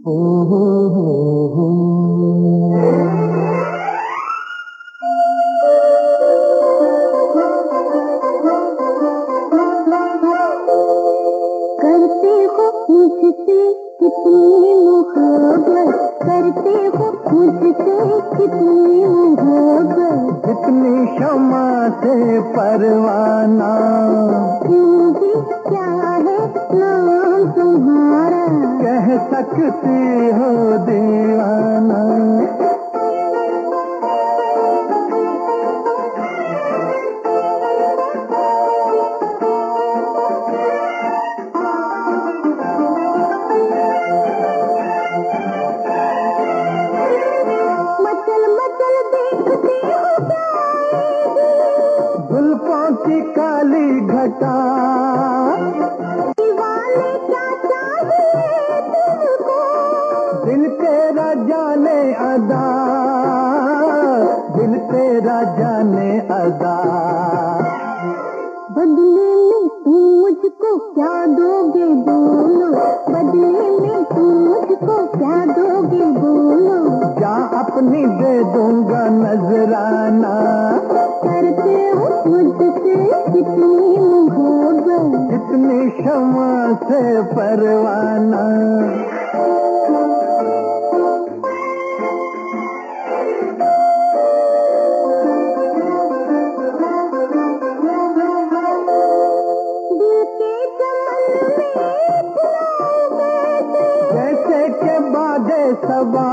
हो हो। करते हो मुझसे कितनी मोहब्बत, करते हो मुझसे कितनी मोहब्बत, इतनी क्षमा से परवाना, क्यों भी क्या है नाम तुम्हारा, कह सकती हो दीवाना। जुल्फों की काली घटा, दीवाने क्या चाहिए तुमको, दिल तेरा जाने अदा, दिल तेरा जाने अदा। बदले में तुम मुझको क्या दोगे बोलो, बदले में तुम मुझको क्या दोगे बोलो, जा अपनी दे दूंगा नजराना, करते हो मुझसे कितनी मोहब्बत, इतनी क्षमा से परवाना। जैसे के बादे सबा,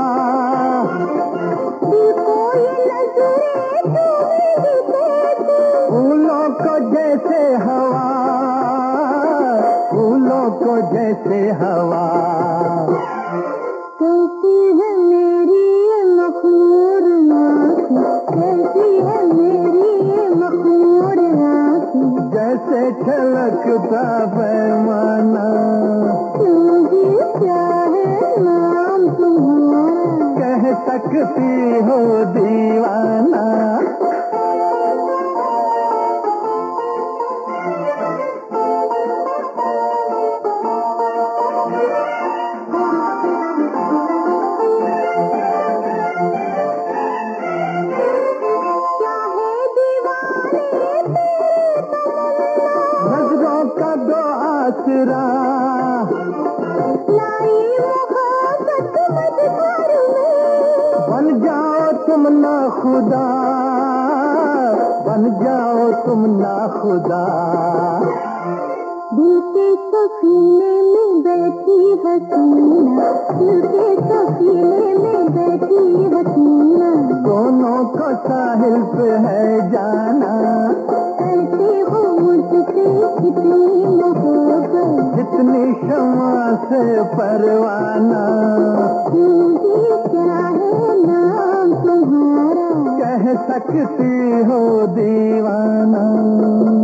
फूलों को जैसे हवा, फूलों को जैसे हवा। कैसी है मेरी ये मखमूर आँखें, कैसी है मेरी ये मखमूर आँखें, जैसे छलकता पैमाना, क्यों भी क्या है नाम तुम्हारा, कह सकती हो दीवाना। नजरों का दो आसरा, लाई मोहब्बत मझधार में, बन जाओ तुम ना खुदा, बन जाओ तुम ना खुदा। दिल के सफीने में बैठी हसीना, दिल के सफीने में बैठी हसीना, दोनों को साहिल पे है जाना, करते हो मुझसे कितनी मोहब्बत, जितनी क्षमा से परवाना, क्यों भी क्या है नाम तुम्हारा, कह सकती हो दीवाना।